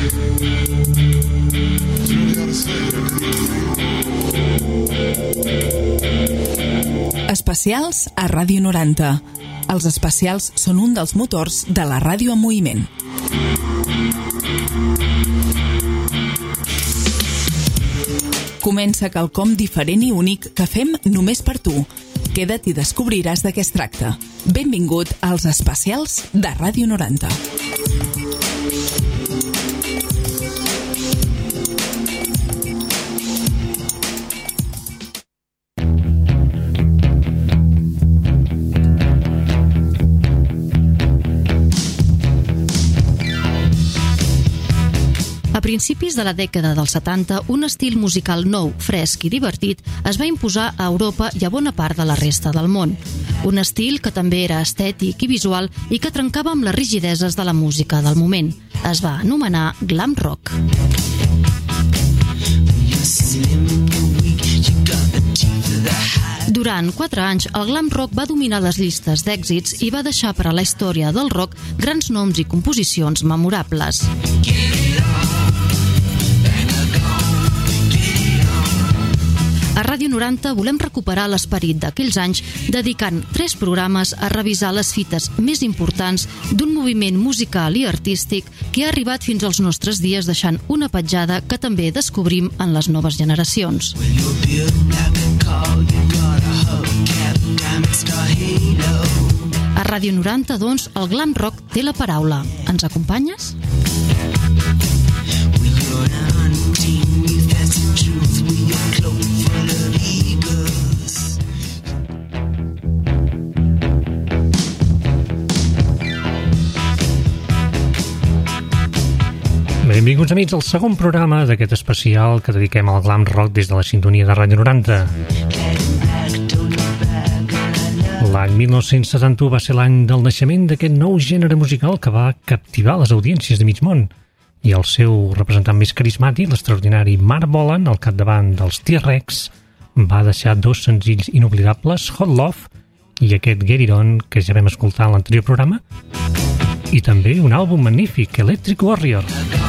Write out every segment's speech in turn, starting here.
Especials a Ràdio 90. Els especials són un dels motors de la ràdio en moviment. Comença quelcom diferent i únic que fem només per tu. Queda't i descobriràs de què es tracta. Benvingut als especials de Ràdio 90. A principis de la dècada dels 70, un estil musical nou, fresc i divertit es va imposar a Europa i a bona part de la resta del món. Un estil que també era estètic i visual i que trencava amb les rigideses de la música del moment. Es va anomenar glam rock. Durant 4 anys, el glam rock va dominar les llistes d'èxits i va deixar per a la història del rock grans noms i composicions memorables. A Ràdio 90 volem recuperar l'esperit d'aquells anys dedicant 3 programes a revisar les fites més importants d'un moviment musical i artístic que ha arribat fins als nostres dies deixant una petjada que també descobrim en les noves generacions. A Ràdio 90, doncs, el glam rock té la paraula. Ens acompanyes? Benvinguts, amics, al segon programa d'aquest especial que dediquem al glam rock des de la sintonia de Ràdio 90. L'any 1971 va ser l'any del naixement d'aquest nou gènere musical que va captivar les audiències de mig món. I el seu representant més carismàtic, l'extraordinari Marc Bolan, al capdavant dels T-Rex, va deixar 2 senzills inoblidables, Hot Love i aquest Get It On, que ja vam escoltar en l'anterior programa, i també un àlbum magnífic, Electric Warrior.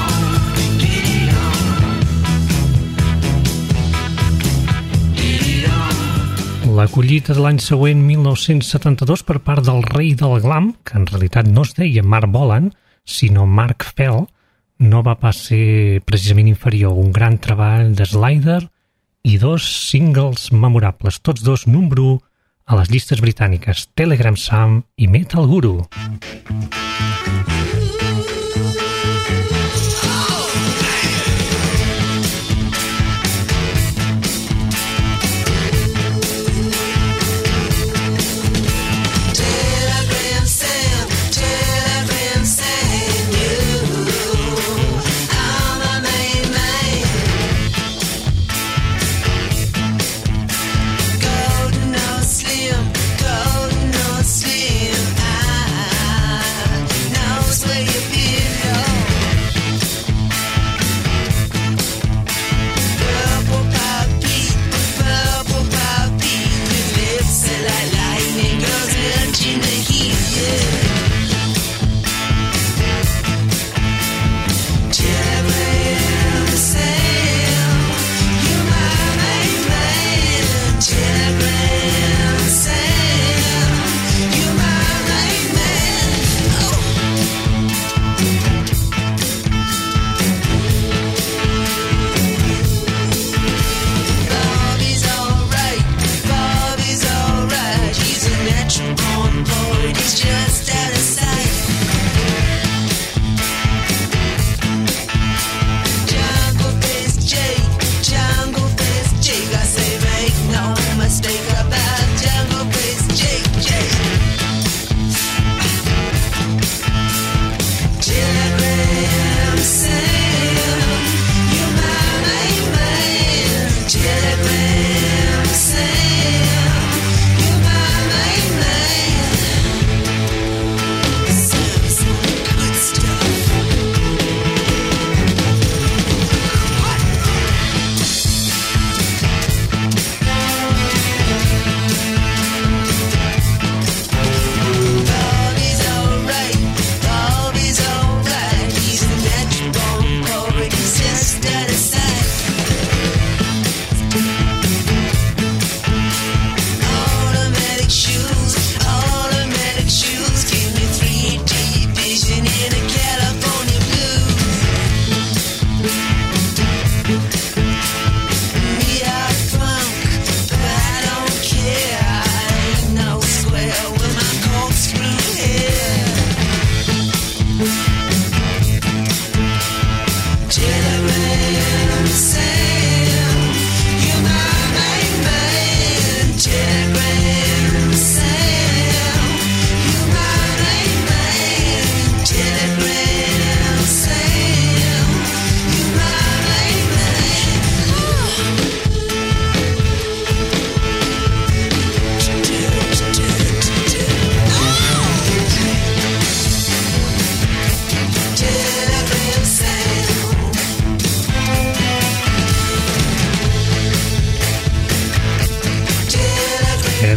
La collita de l'any següent, 1972, per part del rei del glam, que en realitat no es deia Marc Bolan, sinó Mark Fell, no va pas ser precisament inferior. Un gran treball de Slider i 2 singles memorables, tots 2 número 1 a les llistes britàniques, Telegram Sam i Metal Guru.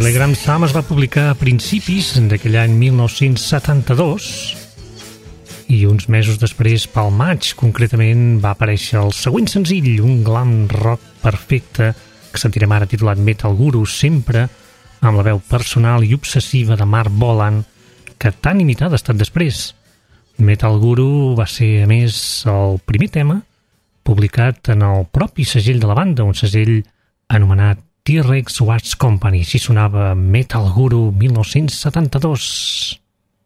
Telegram Sam es va publicar a principis d'aquell any 1972 i uns mesos després, pel maig, concretament, va aparèixer el següent senzill, un glam rock perfecte que sentirem ara titulat Metal Guru, sempre amb la veu personal i obsessiva de Marc Bolan, que tan imitada ha estat després. Metal Guru va ser, a més, el primer tema publicat en el propi segell de la banda, un segell anomenat T-Rex Watch Company. Així sonava Metal Guru 1972.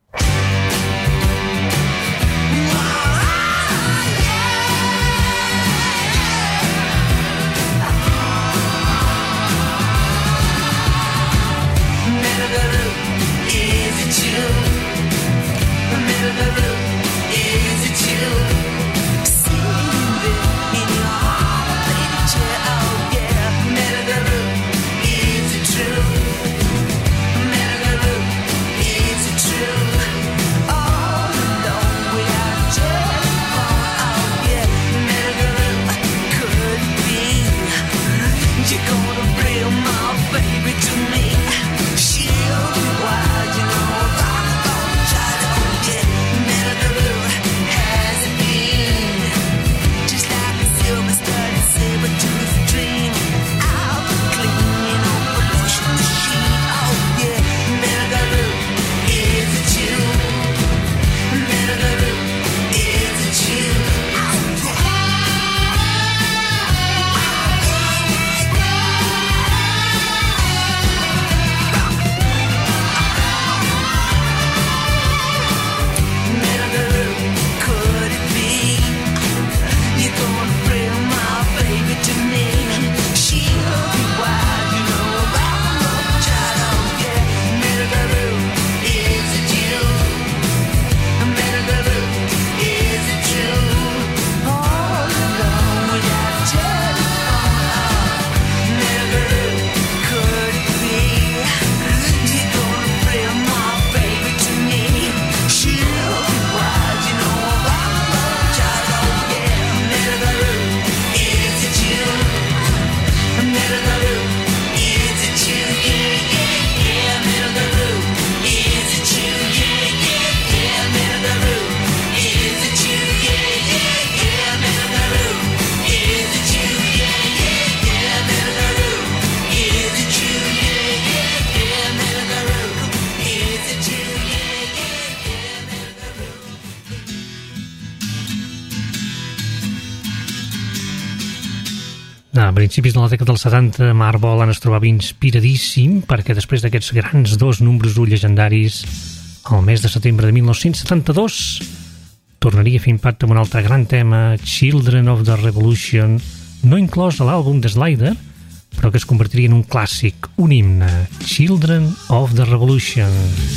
A principis de la dècada dels 70, Marc Bolan es trobava inspiradíssim perquè després d'aquests grans dos números llegendaris, el mes de setembre de 1972, tornaria a fer impacte amb un altre gran tema, Children of the Revolution, no inclòs a l'àlbum de Slider, però que es convertiria en un clàssic, un himne, Children of the Revolution.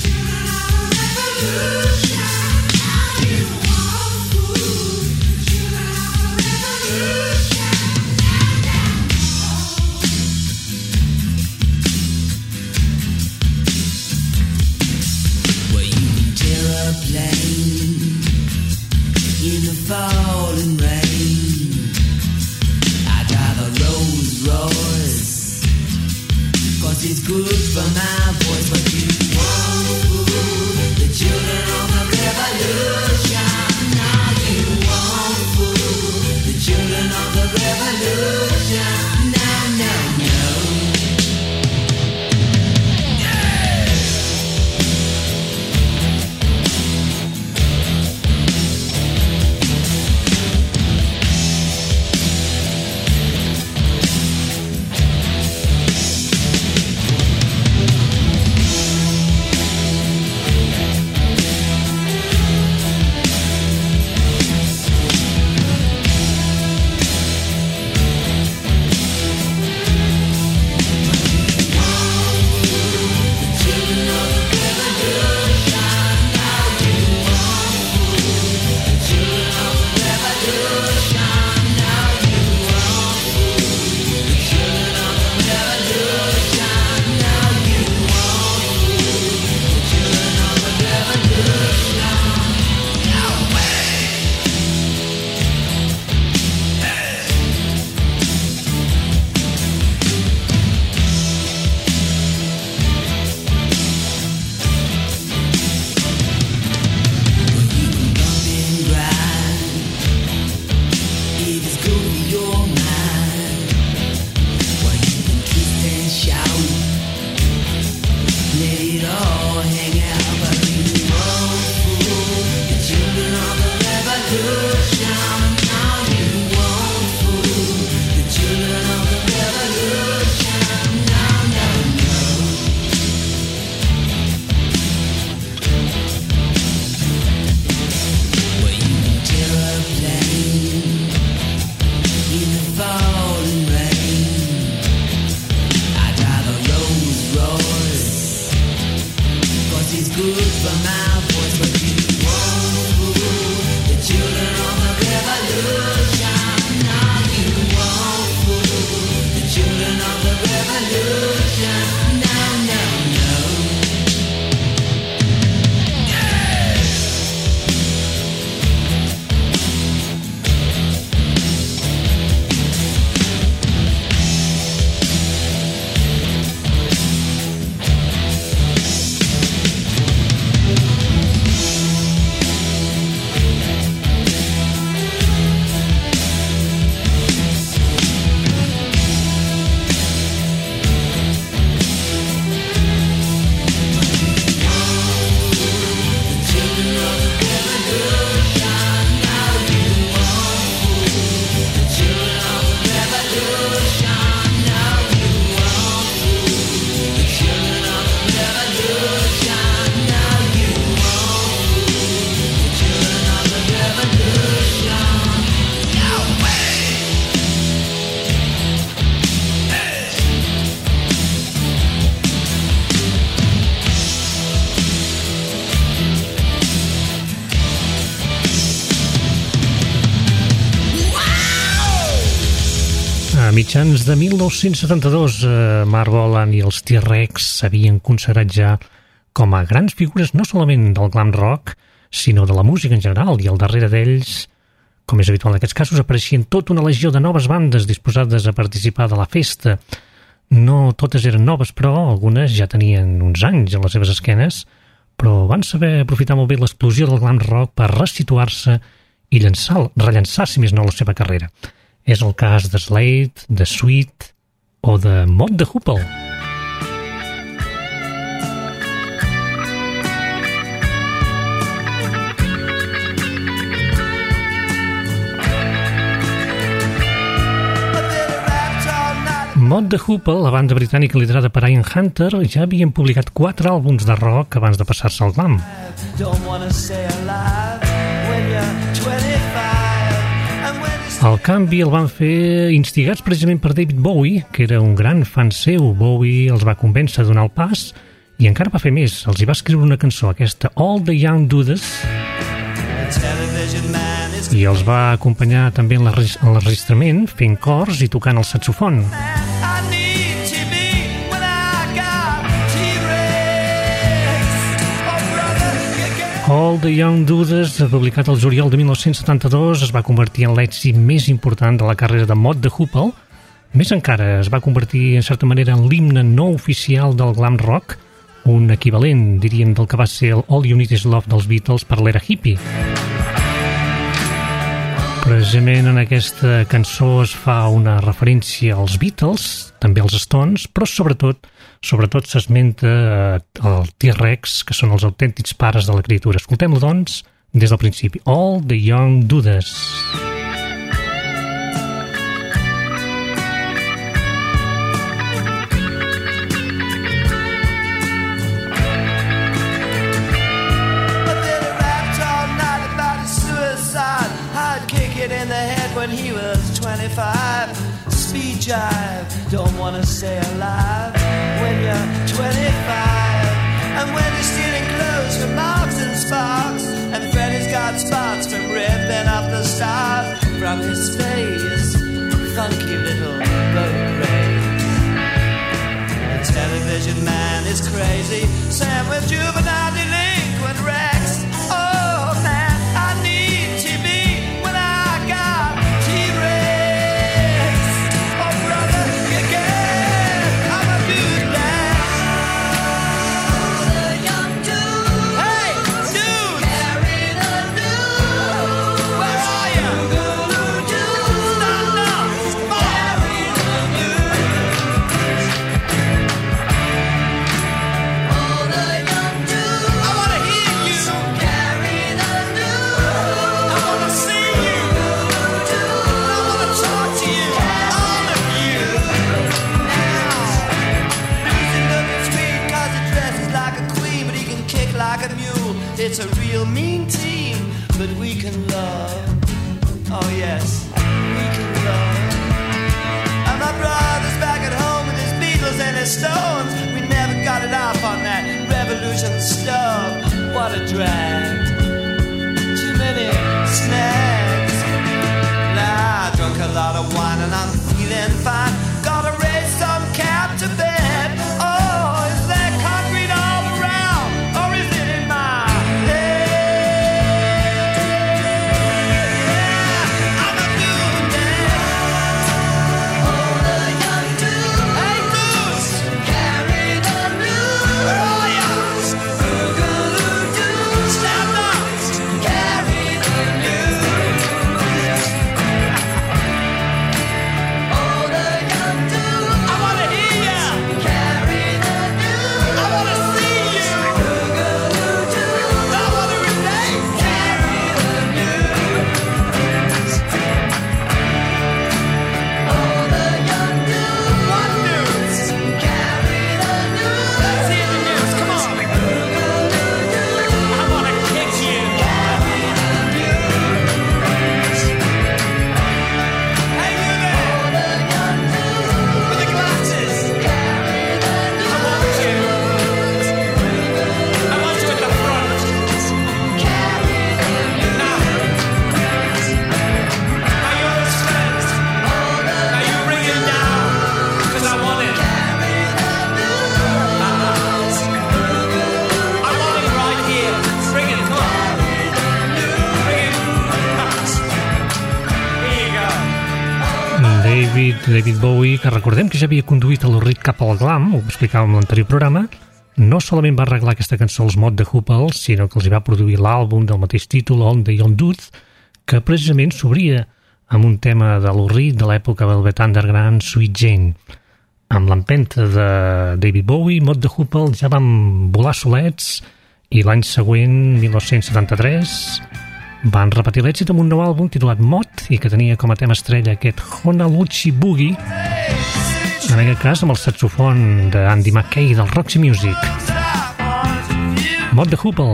In the falling rain, I drive a Rolls Royce, 'cause it's good for my voice. But you won't fool the children of the revolution. No, you won't fool the children of the revolution. No, no, no. A mitjans de 1972, Marv Bolan i els T-Rex s'havien consagrat ja com a grans figures no solament del glam rock, sinó de la música en general, i al darrere d'ells, com és habitual en aquests casos, apareixien tota una legió de noves bandes disposades a participar de la festa. No totes eren noves, però algunes ja tenien uns anys a les seves esquenes, però van saber aprofitar molt bé l'explosió del glam rock per resituar-se i rellançar, si més no, la seva carrera. És el cas de Slade, de Sweet o de Mott the Hoople. Mott the Hoople, la banda britànica liderada per Ian Hunter, ja havien publicat 4 àlbums de rock abans de passar-se al glam. El canvi el van fer instigats precisament per David Bowie, que era un gran fan seu. Bowie els va convèncer a donar el pas i encara va fer més. Els hi va escriure una cançó, aquesta All the Young Dudes, i els va acompanyar també en l'enregistrament fent cors i tocant el saxofon. All the Young Dudes, publicat el juliol de 1972, es va convertir en l'èxit més important de la carrera de Mott the Hoople. Més encara, es va convertir en certa manera en l'himne no oficial del glam rock, un equivalent, diríem, del que va ser el All You Need Is Love dels Beatles per l'era hippie. Precisament en aquesta cançó es fa una referència als Beatles, també als Stones, però sobretot s'esmenta el T-Rex, que són els autèntics pares de la criatura. Escoltem-lo, doncs, des del principi. All the Young Dudes. When he was 25, speed jive, don't wanna stay alive when you're 25. And when you're stealing clothes from Marks and Sparks, and Freddy's got spots from ripping up the stars from his face, funky little boat race. The television man is crazy, Sam with juvenile delinquent Rex. Oh man, I need TV when I got T-Rex. Oh brother, you get, I'm a dude now. Oh, the young dude. Hey, dude. Carry the news. Where are you? Stand up. Carry the news. Oh, the young dude. real mean team, but we can love. Oh yes, we can love. And my brother's back at home with his Beatles and his Stones. We never got it off on that revolution stuff. What a drag. Too many snags. Nah, I drunk a lot of wine and I'm feeling fine. Gotta raise some cap to bed. Oh, is there concrete all around, or is it in my head? I'm a new man. Oh, the young dude. Hey, dudes, carry the news. Where are ya? Boogaloo-doo. Stand up. Carry the news. Oh, the young dude. I wanna hear ya. Carry the news. I wanna see you. Boogaloo-doo. I wanna relate. Carry the news. Oh, the young dude. What news? Carry the news. Let's hear the news. Come on. Boogaloo-doo. I wanna kick you. Carry the news. Hey, you there. Oh, the young dude. With the glasses. Carry the news. I want you. I want you at the front. Carry the news. Now you're his friends. Now you bring it down, 'cause I want it. I want it right here. Bring it, come on. Bring it. Here you go. David Bowie, que recordem que ja havia conduït a l'Urrit cap al glam, ho explicàvem en l'anterior programa, no solament va arreglar aquesta cançó als Mod de Hoople, sinó que els hi va produir l'àlbum del mateix títol, On the Young Dude, que precisament s'obria amb un tema de l'Urrit de l'època Velvet Underground, Sweet Jane. Amb l'empenta de David Bowie, Mod de Hoople ja van volar solets i l'any següent, 1973, van repetir l'èxit amb un nou àlbum titulat Mod i que tenia com a tema estrella aquest Honolulu Boogie, en aquest cas amb el saxofon d'Andy McKay del Roxy Music. Mod de Hoople.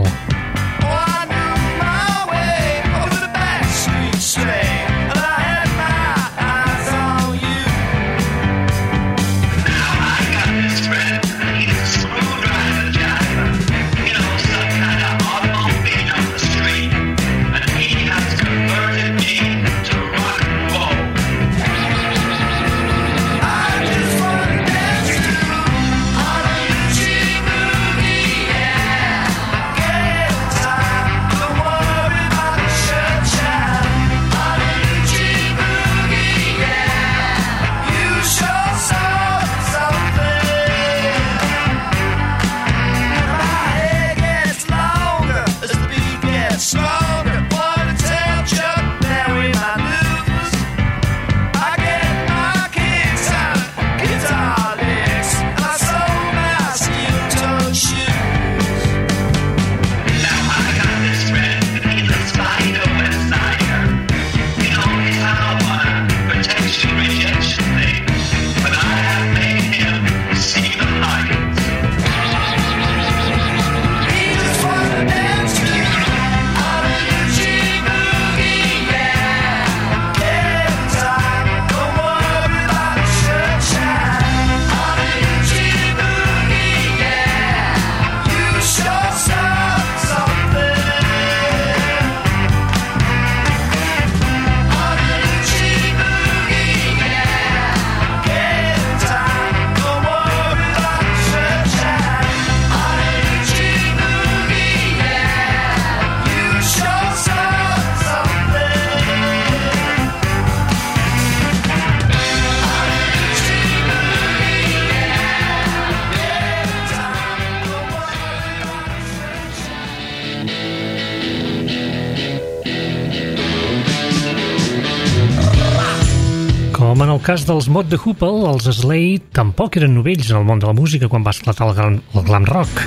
Com en el cas dels Mod de Hoople, els Slade tampoc eren novells en el món de la música quan va esclatar el glam rock.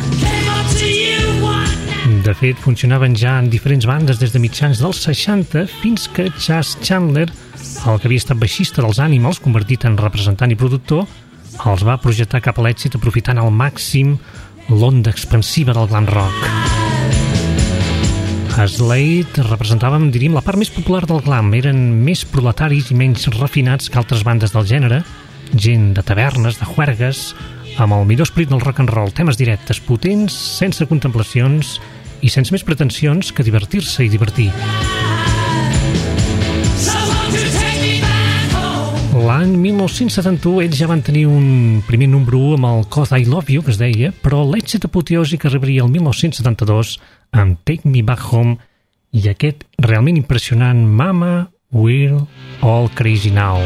De fet, funcionaven ja en diferents bandes des de mitjans dels 60 fins que Chas Chandler, el que havia estat baixista dels Animals, convertit en representant i productor, els va projectar cap a l'èxit aprofitant al màxim l'onda expansiva del glam rock. Slade representàvem, diríem, la part més popular del glam. Eren més proletaris i menys refinats que altres bandes del gènere, gent de tavernes, de juergues, amb el millor esperit del rock and roll, temes directes, potents, sense contemplacions i sense més pretensions que divertir-se i divertir. L'any 1971 ells ja van tenir un primer número 1 amb el Cause I Love You, que es deia, però l'èxit apoteòsic arribaria el 1972 amb Take Me Back Home i aquest realment impressionant Mama, We're All Crazy Now.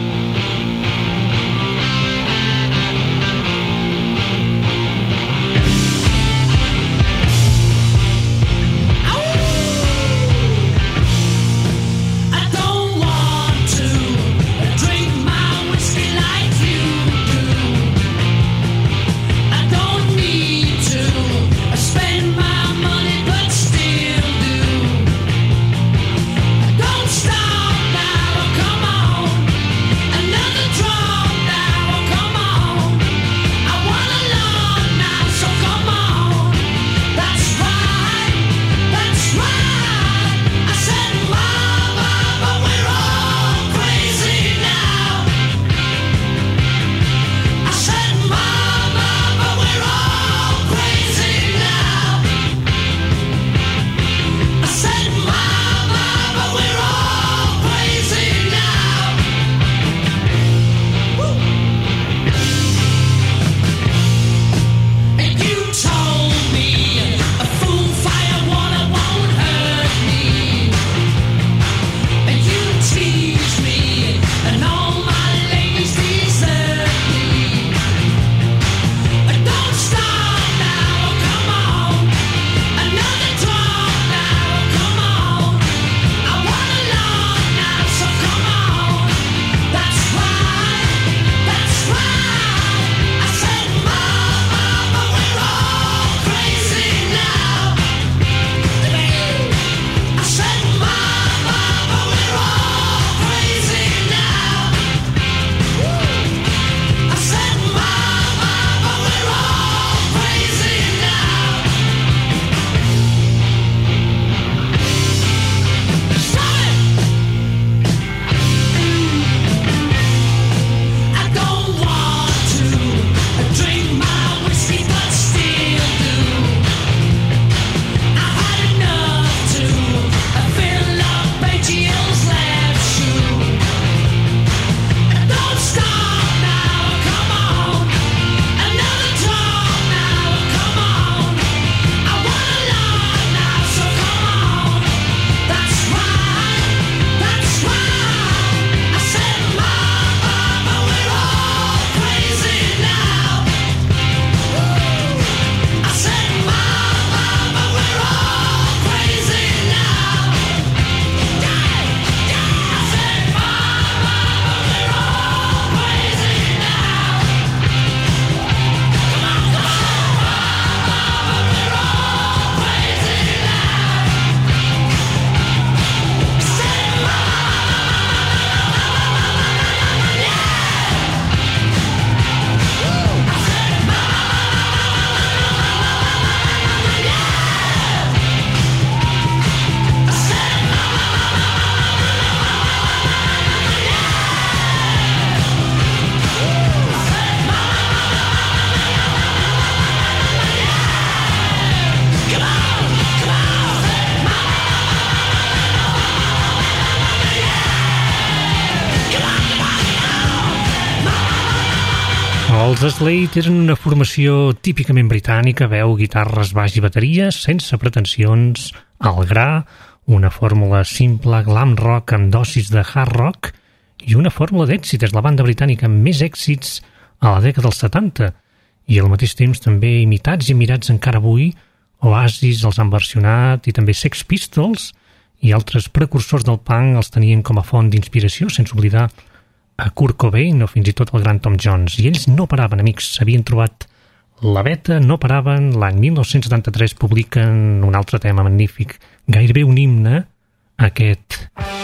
Els Slade eren una formació típicament britànica, veu, guitarres, baix i bateria, sense pretensions, al gra, una fórmula simple, glam rock amb dosis de hard rock i una fórmula d'èxit. És la banda britànica amb més èxits a la dècada dels 70 i al mateix temps també imitats i mirats encara avui. Oasis els han versionat i també Sex Pistols i altres precursors del punk els tenien com a font d'inspiració, sense oblidar a Kurt Cobain o fins i tot el gran Tom Jones. I ells no paraven, amics, s'havien trobat la veta, no paraven. L'any 1973 publiquen un altre tema magnífic, gairebé un himne, aquest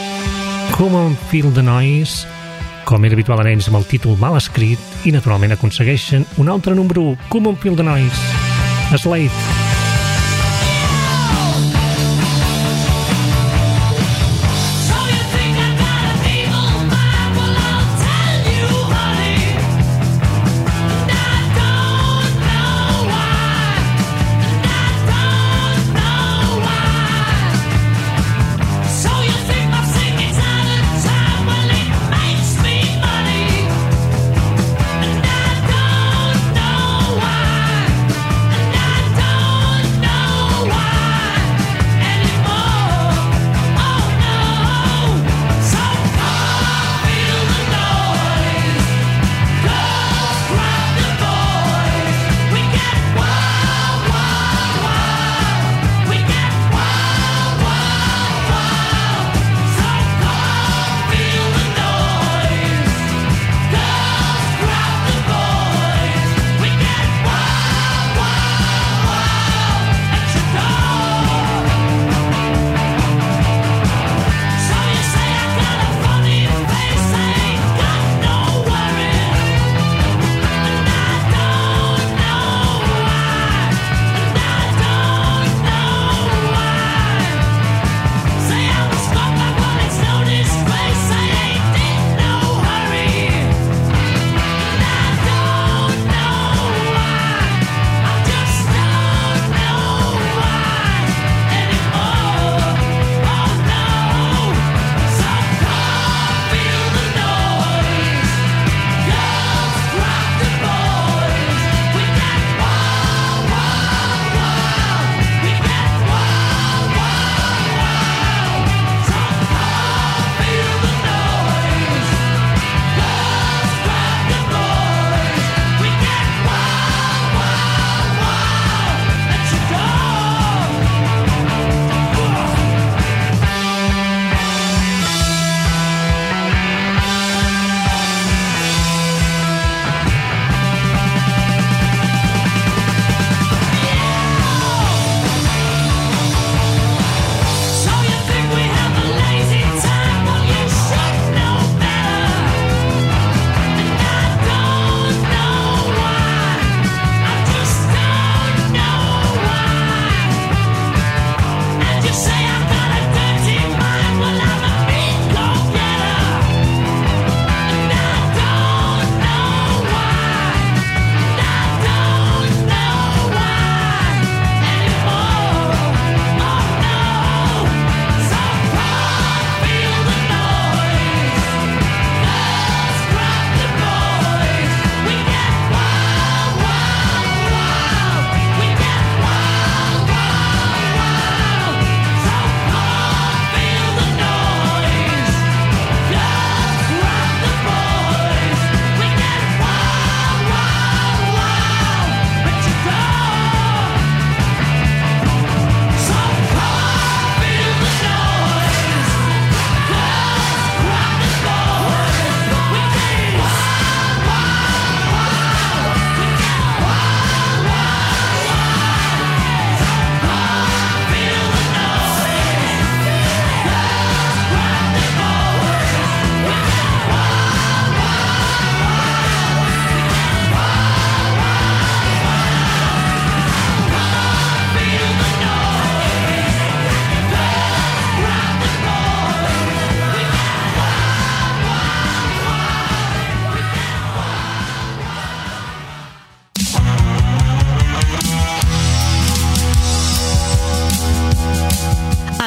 Come on Feel the Noise, com era habitual en ells amb el títol mal escrit, i naturalment aconsegueixen un altre número 1, Come on Feel the Noise, Slade.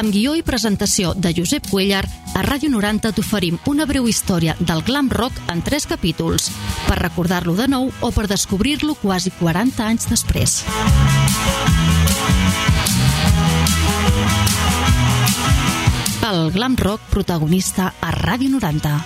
Amb guió i presentació de Josep Cuéllar, a Ràdio 90 t'oferim una breu història del glam rock en 3 capítols, per recordar-lo de nou o per descobrir-lo quasi 40 anys després. El glam rock protagonista a Ràdio 90.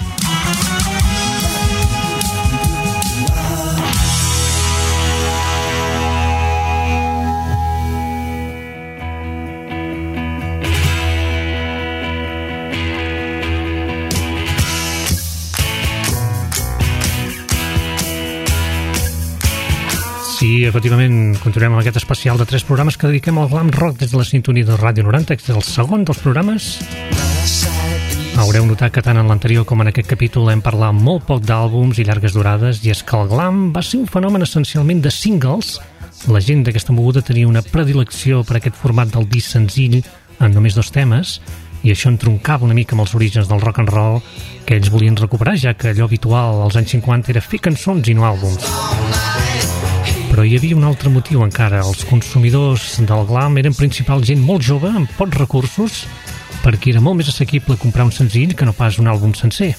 Sí, efectivament, continuem amb aquest especial de 3 programes que dediquem al glam rock des de la sintonia de Ràdio 90, que és el segon dels programes. Haureu notat que tant en l'anterior com en aquest capítol hem parlat molt poc d'àlbums i llargues durades, i és que el glam va ser un fenomen essencialment de singles. La gent d'aquesta moguda tenia una predilecció per aquest format del disc senzill en només 2 temes, i això entroncava una mica amb els orígens del rock and roll que ells volien recuperar, ja que allò habitual als anys 50 era fer cançons i no àlbums. Però hi havia un altre motiu encara. Els consumidors del glam eren principal gent molt jove, amb pocs recursos, perquè era molt més assequible comprar un senzill que no pas un àlbum sencer.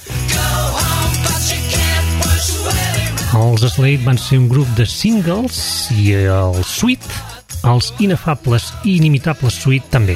Els Slade van ser un grup de singles i el Sweet, els inefables i inimitables Sweet també.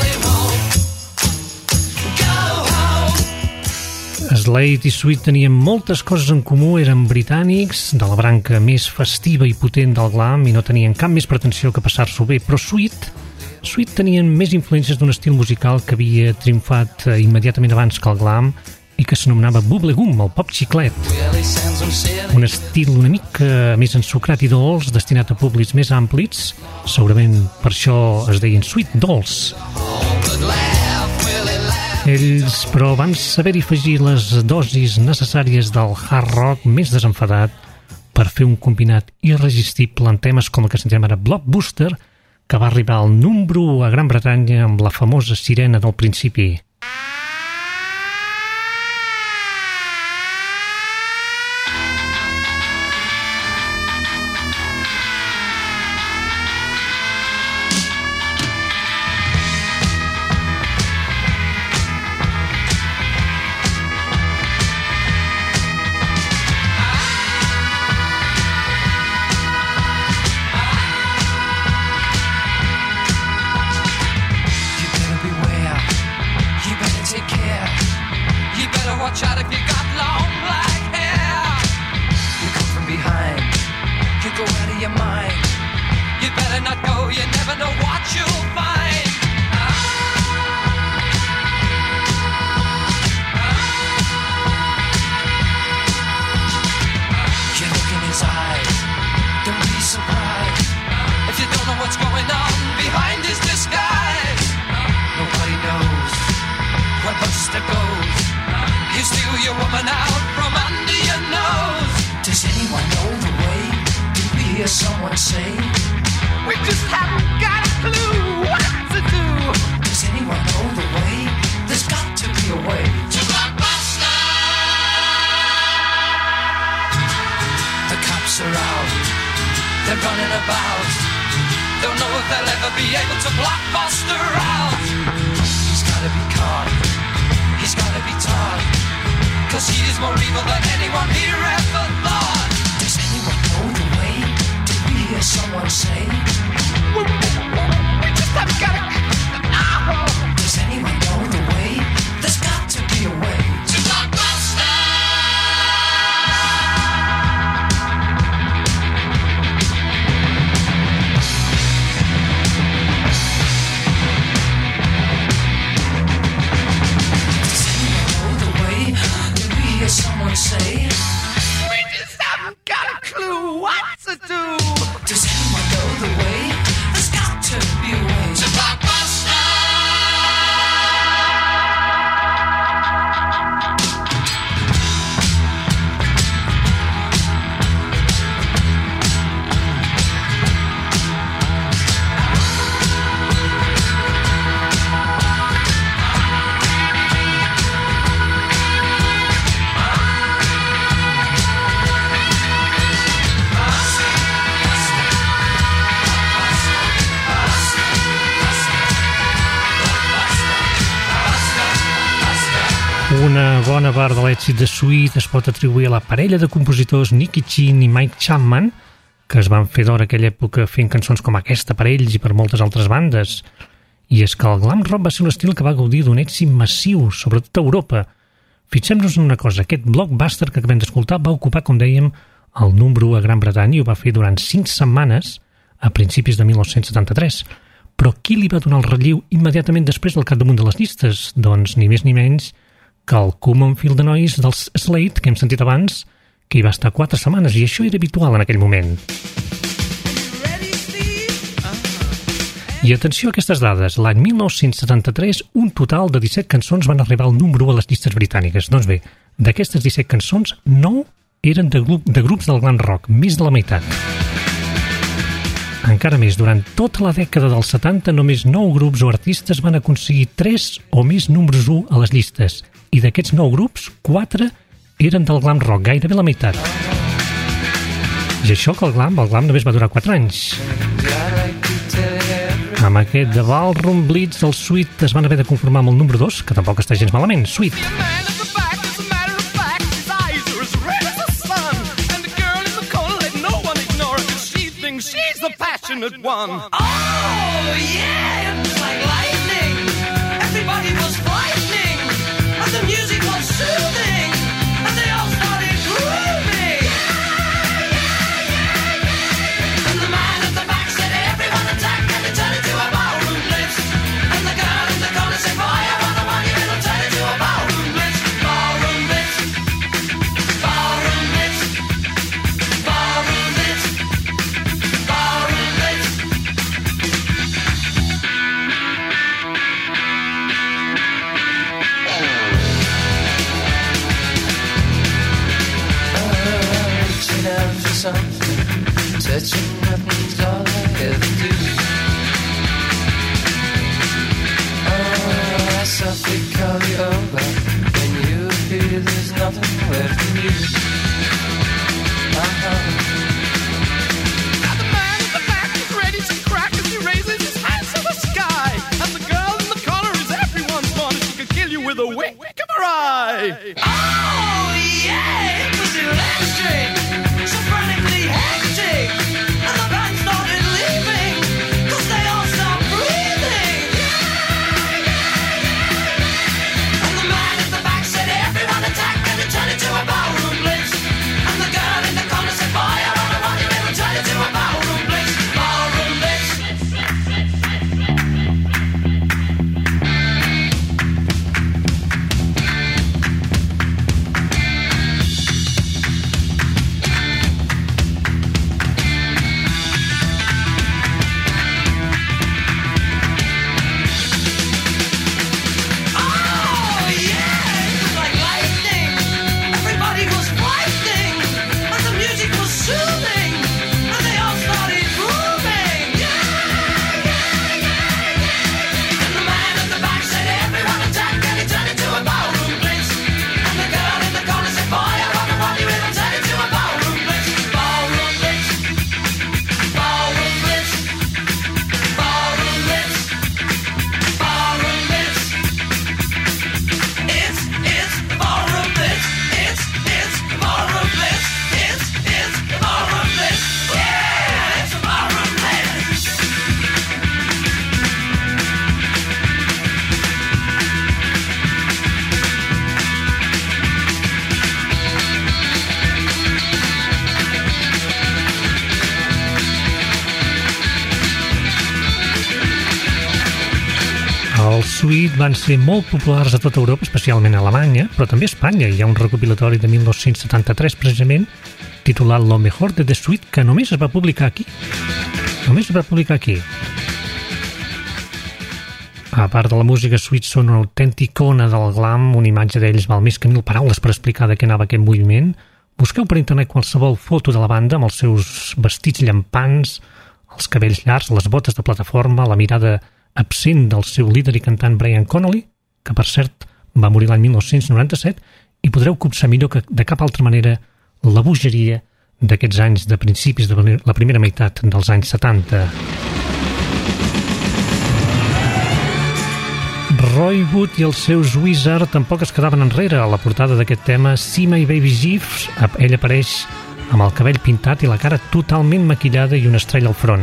Slade i Sweet tenien moltes coses en comú, eren britànics, de la branca més festiva i potent del glam i no tenien cap més pretensió que passar-s'ho bé, però Sweet tenien més influències d'un estil musical que havia triomfat immediatament abans que el glam i que s'anomenava bubblegum, el pop xiclet. Un estil una mica més ensucrat i dolç, destinat a públics més amplis, segurament per això es deien Sweet Dolls. Ells, però, van saber-hi afegir les dosis necessàries del hard rock més desenfadat per fer un combinat irresistible en temes com el que sentirem ara, Blockbuster, que va arribar al número 1 a Gran Bretanya amb la famosa sirena del principi. Una bona part de l'èxit de Sweet es pot atribuir a la parella de compositors Nicky Chinn i Mike Chapman, que es van fer d'hora aquella època fent cançons com aquesta per ells i per moltes altres bandes. I és que el glam rock va ser un estil que va gaudir d'un èxit massiu, sobretot a Europa. Fixem-nos en una cosa, aquest blockbuster que acabem d'escoltar va ocupar, com dèiem, el número 1 a Gran Bretanya i ho va fer durant 5 setmanes a principis de 1973. Però qui li va donar el relleu immediatament després del capdamunt de les llistes? Doncs ni més ni menys que el Common Field de Noise dels Slade, que hem sentit abans, que hi va estar 4 setmanes, i això era habitual en aquell moment. I atenció a aquestes dades. L'any 1973, un total de 17 cançons van arribar al número 1 a les llistes britàniques. Doncs bé, d'aquestes 17 cançons, 9 eren de grups del glam rock, més de la meitat. Encara més, durant tota la dècada dels 70, només 9 grups o artistes van aconseguir 3 o més números 1 a les llistes. I d'aquests 9 grups, 4 eren del glam rock, gairebé la meitat. I això que el glam només va durar 4 anys. Amb aquest The Ballroom Blitz, els Sweet es van haver de conformar amb el número 2, que tampoc està gens malament, Sweet. She's the passionate one. Oh, yeah, it was like lightning. Everybody was frightening, and the music was soothing, and they all started grooving. And the man at the back said, everyone attack, and it turned into a ballroom blitz. And the girl in the corner said, boy, I want the money, and it'll turn into a ballroom blitz. Ballroom blitz. Ballroom blitz. Ballroom blitz. Ballroom blitz. Reaching out for something, touching nothing's all I ever do. I softly call you over, when you appear there's nothing left in you. Now the man at the back is ready to crack as he raises his hands to the sky. And the girl in the corner is everyone's fun, and she can kill you with a wink of her eye. Oh yeah, it was electric, so frantically hectic, and the band started leaving, 'cause they all stopped breathing. And the man at the back said, everyone attack, and it turned into a ballroom blitz. And the girl in the corner said, boy, I want the money, and it'll turn into a ballroom blitz. Ballroom blitz. Oh yeah, it was like lightning. Everybody was frightening, and the music was soothing, and they all started grooving. And the man at the back said, everyone attack, and it turned into a ballroom blitz. And the girl in the corner said, boy, I want the money, it'll turn into a ballroom blitz. Ballroom blitz. Ballroom blitz. Ballroom blitz. Ballroom blitz. It's the ballroom blitz. It's the ballroom blitz. It's the ballroom blitz. Yeah, it's a ballroom blitz. Els Sweet van ser molt populars a tota Europa, especialment a Alemanya, però també a Espanya. Hi ha un recopilatori de 1973, precisament, titulat Lo mejor de The Sweet, que només es va publicar aquí. Només es va publicar aquí. A part de la música, Sweet són una autèntica icona del glam, una imatge d'ells val més que 1000 paraules per explicar de què anava aquest moviment. Busqueu per internet qualsevol foto de la banda amb els seus vestits llampants, els cabells llargs, les botes de plataforma, la mirada absent del seu líder i cantant Brian Connolly, que per cert va morir l'any 1997, i podreu copsar millor que de cap altra manera la bogeria d'aquests anys de principis de la primera meitat dels anys 70. Roy Wood i els seus Wizard tampoc es quedaven enrere. A la portada d'aquest tema, See My Baby Jeeves, ell apareix amb el cabell pintat i la cara totalment maquillada i una estrella al front.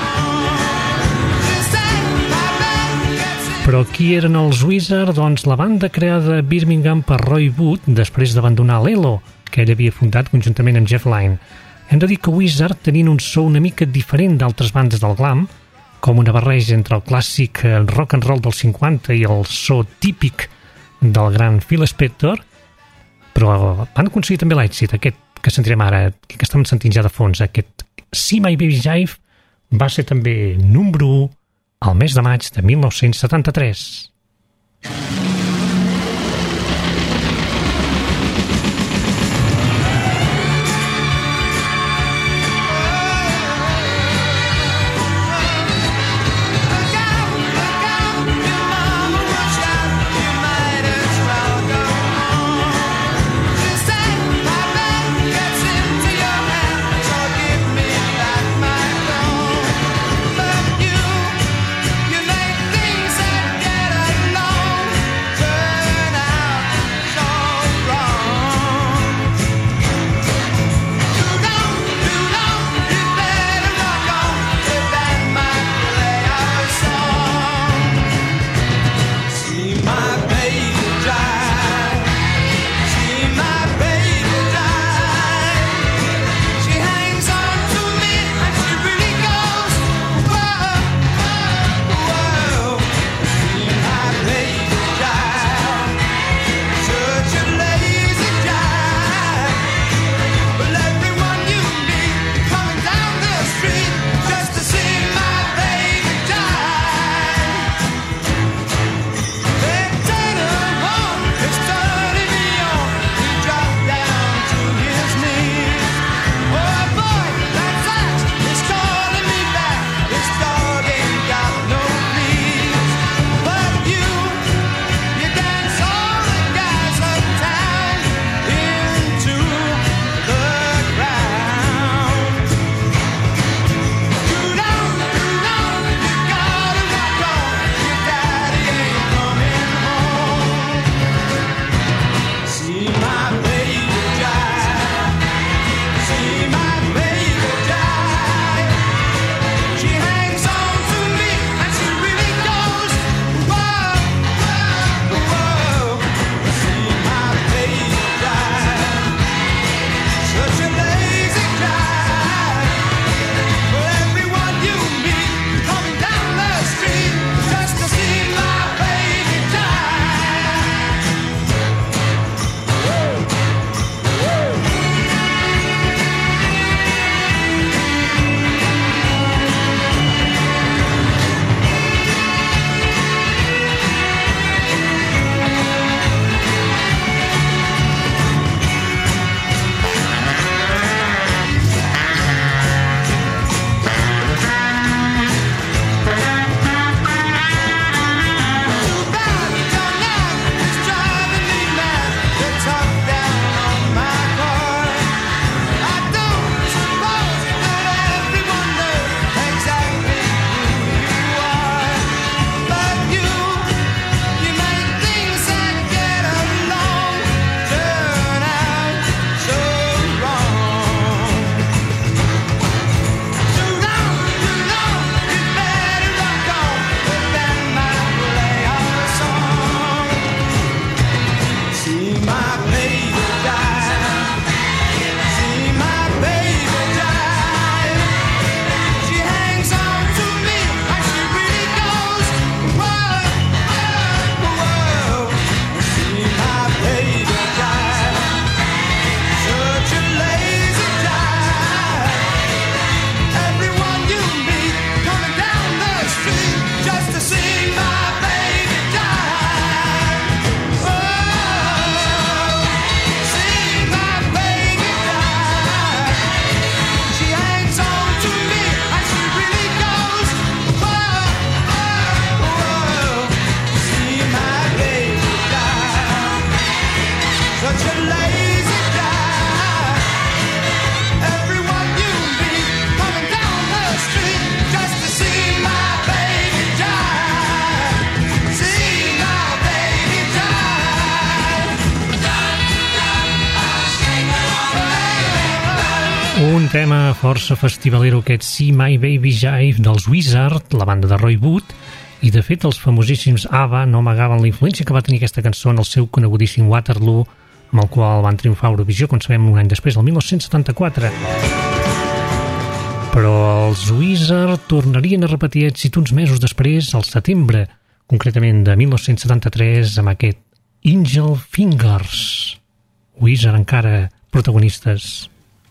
Però qui eren els Wizard? Doncs la banda creada a Birmingham per Roy Wood després d'abandonar l'Elo, que ell havia fundat conjuntament amb Jeff Lynne. Hem de dir que Wizard tenien un so una mica diferent d'altres bandes del glam, com una barreja entre el clàssic rock and roll dels 50 i el so típic del gran Phil Spector, però van aconseguir també l'èxit, aquest que sentirem ara, que estem sentint ja de fons, aquest See My Baby Jive, va ser també número 1 al mes de maig de 1973. Un tema força festivalero, aquest See My Baby Jive dels Wizard, la banda de Roy Wood, i de fet els famosíssims ABBA no amagaven la influència que va tenir aquesta cançó en el seu conegudíssim Waterloo, amb el qual van triomfar a Eurovisió, com sabem, un any després, el 1974. Però els Wizard tornarien a repetir èxit uns mesos després, al setembre, concretament de 1973, amb aquest Angel Fingers. Wizard encara protagonistes.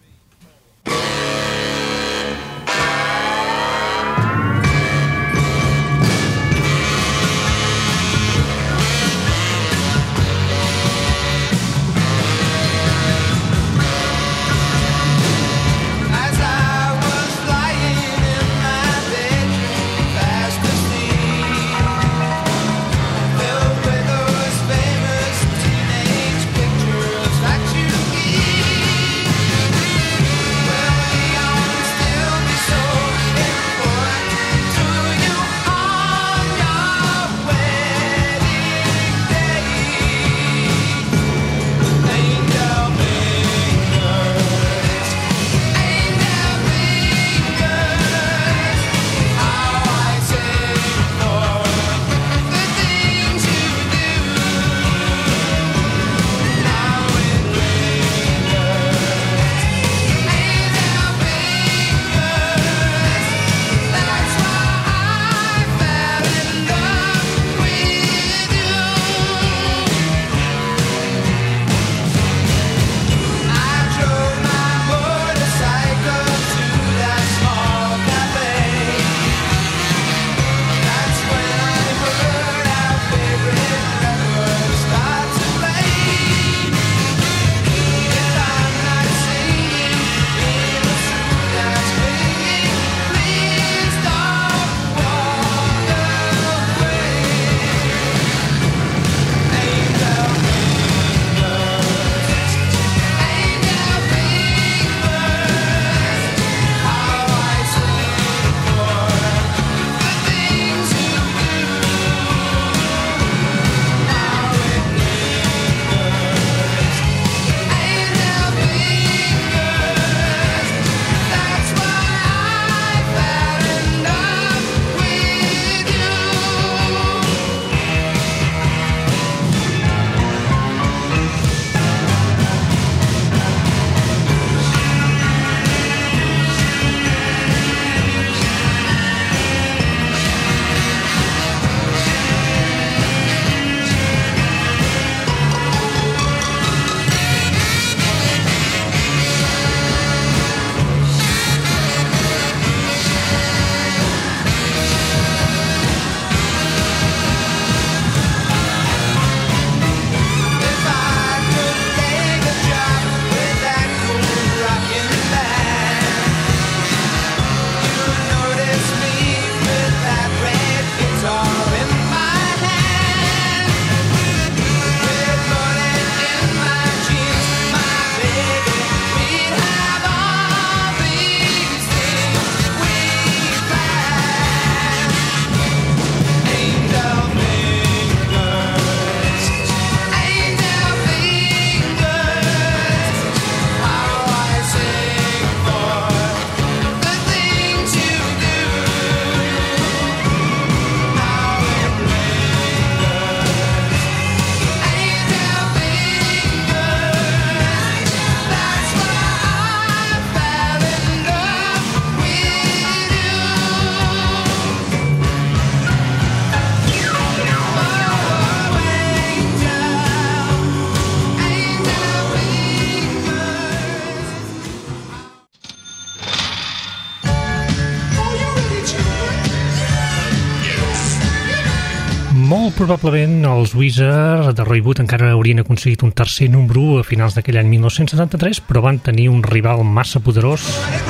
Molt probablement els Wizard de Roy Wood encara haurien aconseguit un tercer número 1 a finals d'aquell any 1973, però van tenir un rival massa poderós.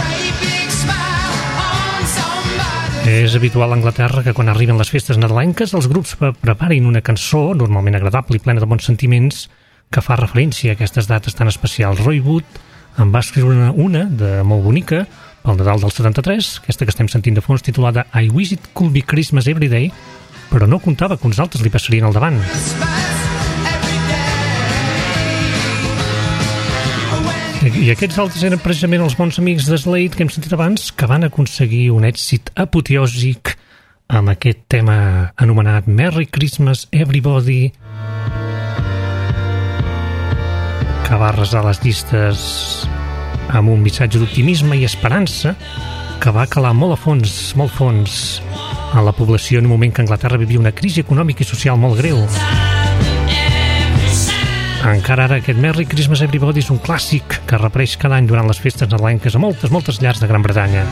És habitual a Anglaterra que quan arriben les festes nadalenques els grups preparin una cançó, normalment agradable i plena de bons sentiments, que fa referència a aquestes dates tan especials. Roy Wood en va escriure una de molt bonica pel Nadal del 73, aquesta que estem sentint de fons, titulada I Wish It Could Be Christmas Every Day, però no comptava que uns altres li passarien al davant. I aquests altres eren precisament els bons amics de Slade que hem sentit abans, que van aconseguir un èxit apoteòsic amb aquest tema anomenat Merry Christmas Everybody, que va arrasar les llistes amb un missatge d'optimisme i esperança que va calar molt fons a la població en un moment que Anglaterra vivia una crisi econòmica i social molt greu. Encara ara aquest Merry Christmas Everybody és un clàssic que reapareix cada any durant les festes nadalenques a moltes llars de Gran Bretanya.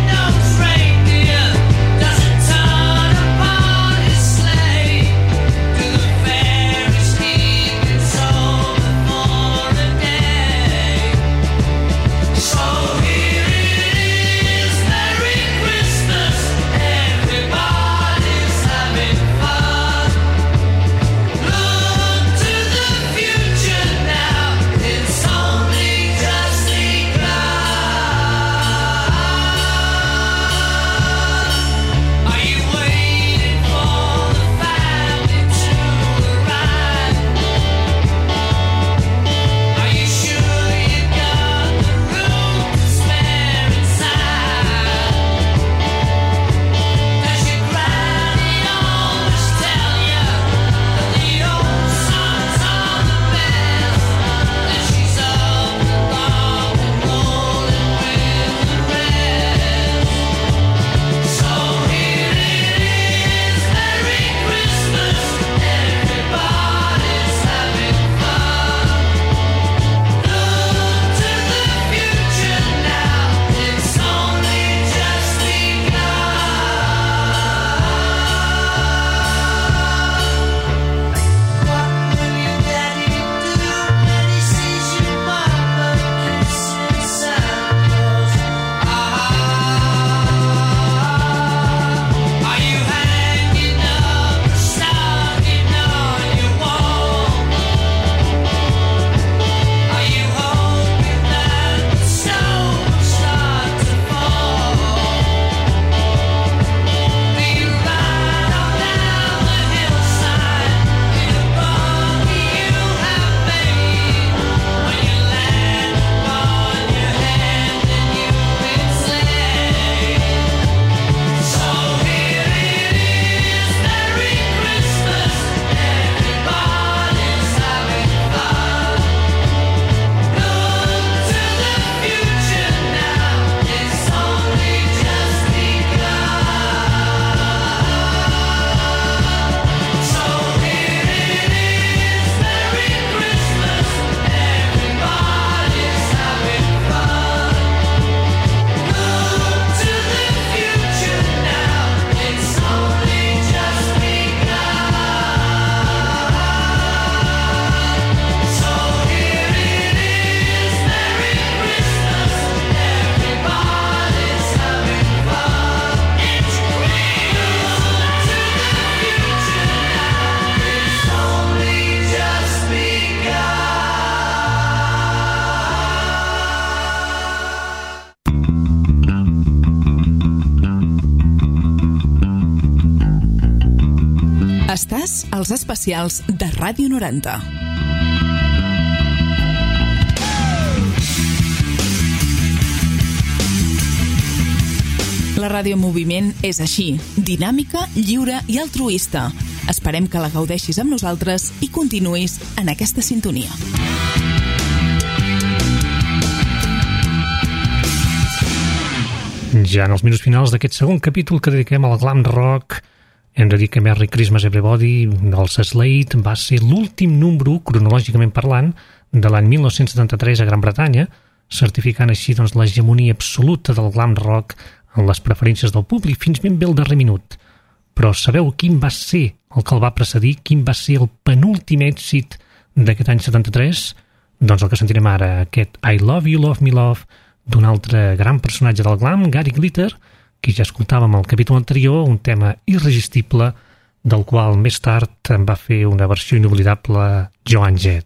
Estàs als especials de Ràdio 90. La ràdio en moviment és així, dinàmica, lliure i altruista. Esperem que la gaudeixis amb nosaltres i continuïs en aquesta sintonia. Ja en els minuts finals d'aquest segon capítol que dediquem al glam rock, hem de dir que Merry Christmas Everybody dels Slade va ser l'últim número, cronològicament parlant, de l'any 1973 a Gran Bretanya, certificant així doncs, l'hegemonia absoluta del glam rock en les preferències del públic fins ben bé el darrer minut. Però sabeu quin va ser el que el va precedir? Quin va ser el penúltim èxit d'aquest any 73? Doncs el que sentirem ara, aquest I Love You, Love Me, Love, d'un altre gran personatge del glam, Gary Glitter, que ja escoltàvem al capítol anterior, un tema irresistible, del qual més tard en va fer una versió inoblidable Joan Jett.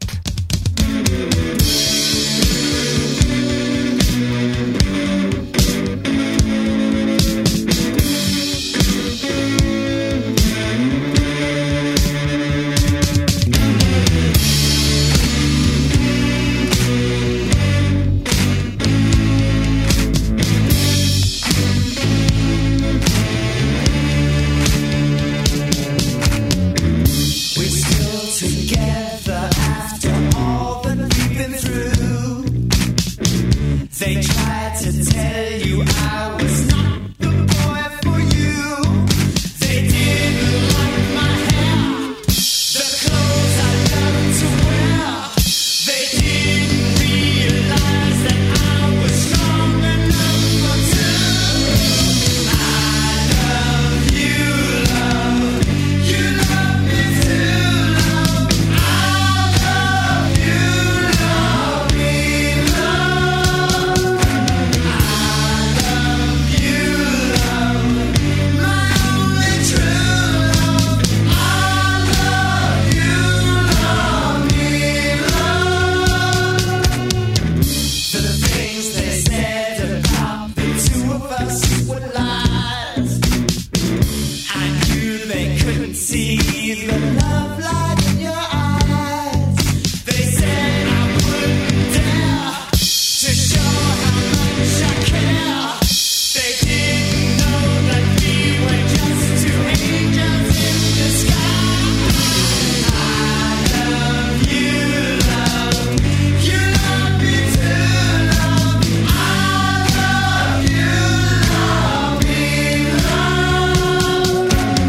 They tried to tell you I was not the boy for you. They didn't like my hair, the clothes I loved to wear. They didn't realize that I was strong enough for two. I love you, love. You love me too, love. I love you, love me, love. I love you, love. My only true love. I love you, love me, love. The things they said about the two of us were lies. I knew they couldn't see the love light in your eyes. They said I wouldn't dare to show how much I care. They didn't know that we were just two angels in the sky. I love you, love. You love me too, love. I love you, love me, love.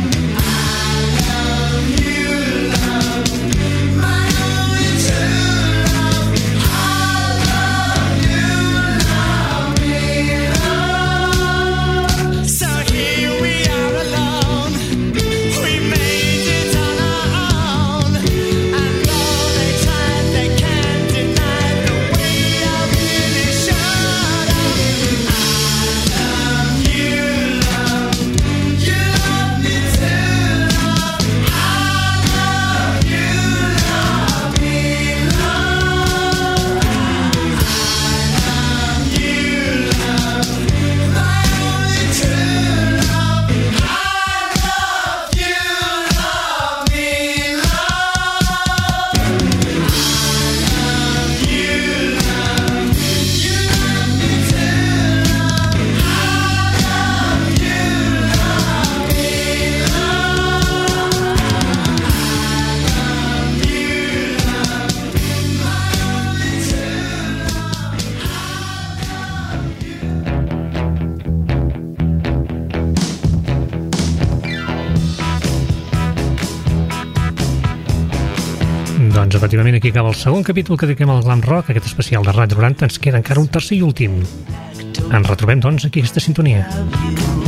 I love you, love. My only true love. I love you, love me, love. So here we are alone. We made it on our own. And though they tried, they can't deny the way I really showed up. I love you, love. You love me too, love. I love you, love me, love. I love you, love. My only true love. I love you, love me, love. I love you, love. You love me too, love. I love you, love me, love. I love you, love. My only Doncs efectivament aquí acaba el segon capítol que dediquem al glam rock, aquest especial de Ràdio 90. Ens queda encara un tercer i últim. Ens retrobem doncs aquí a aquesta sintonia.